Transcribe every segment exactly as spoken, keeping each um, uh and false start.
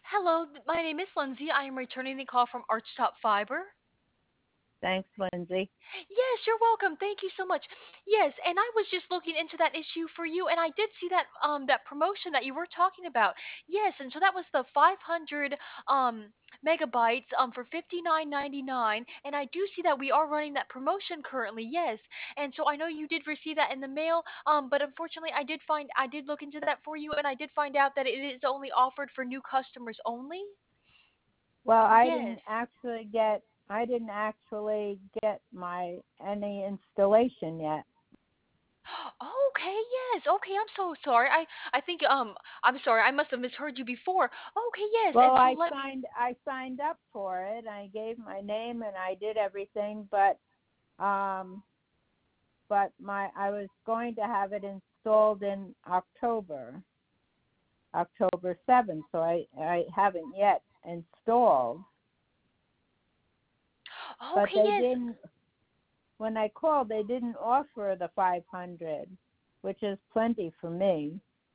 Hello, th- my name is Lindsay. I am returning the call from Archtop Fiber. Thanks, Lindsay. Yes, you're welcome. Thank you so much. Yes, and I was just looking into that issue for you, and I did see that um that promotion that you were talking about. Yes, and so that was the five hundred um megabytes um for fifty-nine ninety-nine, and I do see that we are running that promotion currently. Yes, and so I know you did receive that in the mail. Um, but unfortunately, I did find I did look into that for you, and I did find out that it is only offered for new customers only. Well, I Yes. didn't actually get I didn't actually get my any installation yet. Okay, yes. Okay, I'm so sorry. I I think um I'm sorry. I must have misheard you before. Okay, yes. Well, And so I let me signed I signed up for it. I gave my name and I did everything, but um but my I was going to have it installed in October, October seventh, so I I haven't yet installed, but Okay, they yes. didn't when I called, they didn't offer the five hundred, which is plenty for me.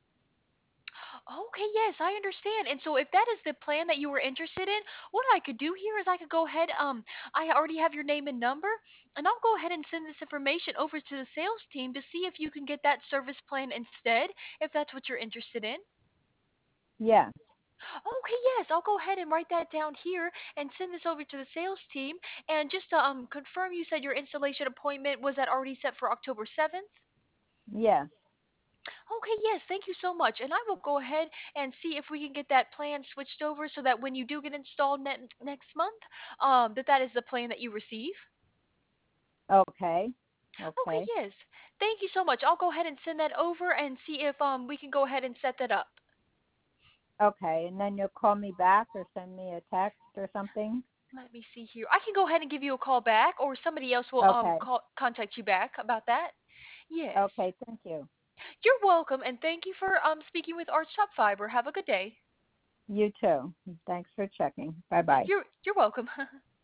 Okay, yes, I understand. And so if that is the plan that you were interested in, what I could do here is I could go ahead um I already have your name and number, and I'll go ahead and send this information over to the sales team to see if you can get that service plan instead, if that's what you're interested in. Yes, Okay, yes, I'll go ahead and write that down here and send this over to the sales team. And just to um, confirm, you said your installation appointment was that already set for October seventh? yes. Okay, yes, thank you so much. And I will go ahead and see if we can get that plan switched over so that when you do get installed ne- next month, um, that that is the plan that you receive. Okay. Okay, Okay. yes. Thank you so much. I'll go ahead and send that over and see if um we can go ahead and set that up. Okay. And then you'll call me back or send me a text or something? Let me see here. I can go ahead and give you a call back, or somebody else will um Okay. call contact you back about that. Yes. Okay. Thank you. You're welcome, and thank you for um speaking with Arch Top Fiber. Have a good day. You too. Thanks for checking. Bye bye. You're you're welcome.